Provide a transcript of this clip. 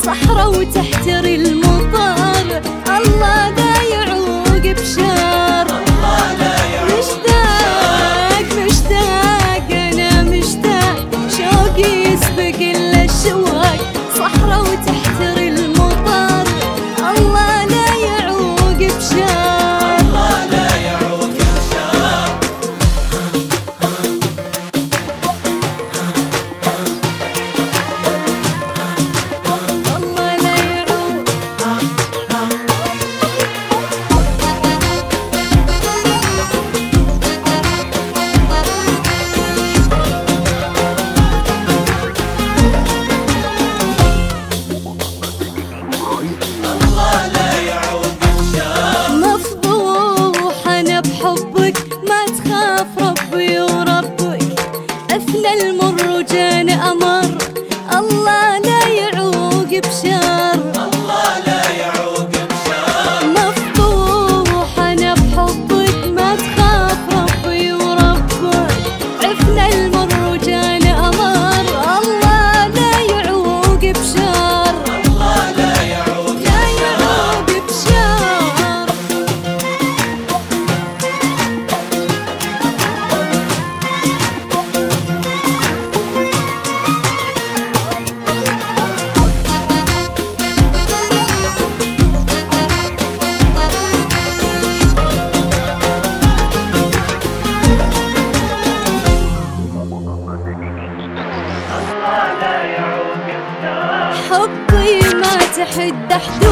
صحرا وتحتري المطر، الله لا يعوق بشر. مشتاق مشتاق أنا مشتاق، شوقي يسبق إلا الشواق، صحرا وتحتري المطر، الله لا يعوق بشر. ما تخاف ربي وربك، أثنى المر وجان أمر، الله لا يعوق بشر. الله لا يعوق بشر. مفضوح أنا بحبك، ما تخاف ربي وربك، أثنى المر وجان أمر، الله لا يعوق بشر. الله لا يعوق بشر. حبي ما تحد حدود